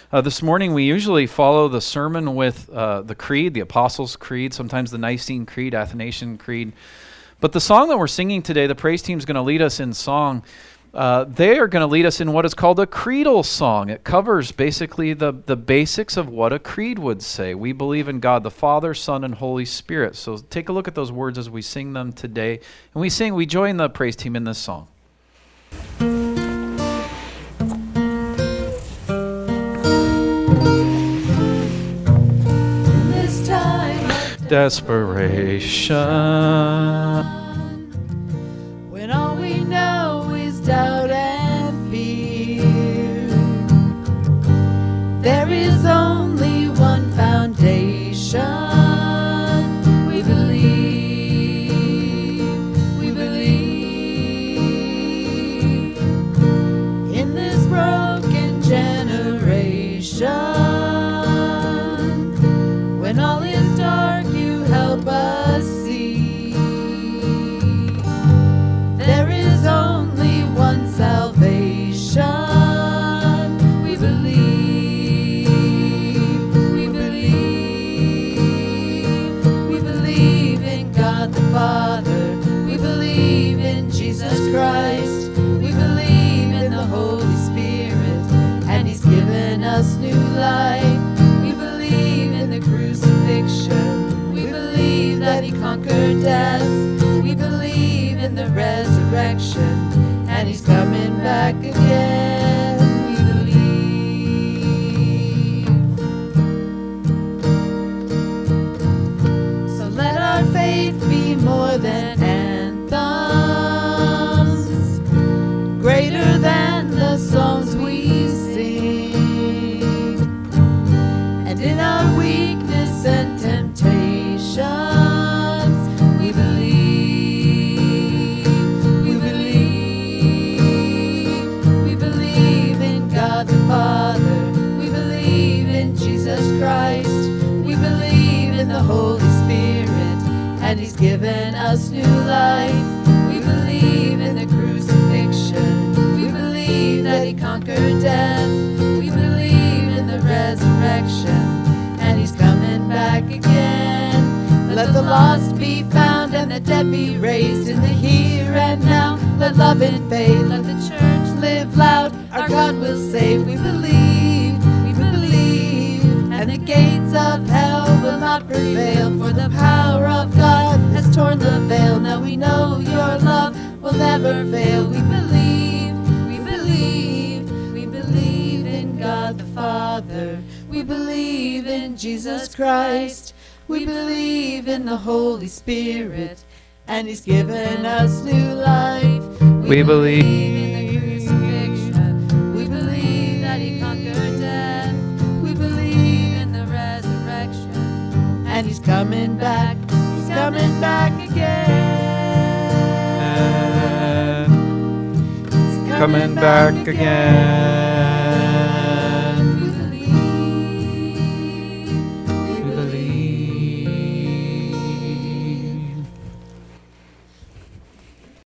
This morning we usually follow the sermon with the Creed, the Apostles' Creed, sometimes the Nicene Creed, Athanasian Creed. But the song that we're singing today, the praise team is going to lead us in song. They are going to lead us in what is called a creedal song. It covers basically the basics of what a creed would say. We believe in God the Father, Son, and Holy Spirit. So take a look at those words as we sing them today. And we join the praise team in this song. Desperation, when all we know is doubt and fear, there is only one foundation. We believe in this broken generation. When all is dark, help us see there is only one salvation. We believe in God the Father. We believe in Jesus Christ. We believe in the Holy Spirit, and He's given us new life. We believe in the crucifixion, that He conquered death. We believe in the resurrection, and He's coming back again. We believe. So let our faith be more than anthems, greater than the songs we sing, and in our weakness and temptation, Father, we believe in Jesus Christ. We believe in the Holy Spirit, and He's given us new life. We believe in the crucifixion. We believe that He conquered death. We believe in the resurrection, and He's coming back again. Let the lost be found and the dead be raised in the here and now. Let love and faith, let the church live loud. Our God will save. We believe, and the gates of hell will not prevail, for the power of God has torn the veil. Now we know your love will never fail. We believe in God the Father. We believe in Jesus Christ. We believe in the Holy Spirit, and He's given us new life. We believe in the crucifixion. We believe that He conquered death. We believe in the resurrection, and He's coming back. He's coming back again. He's coming back again.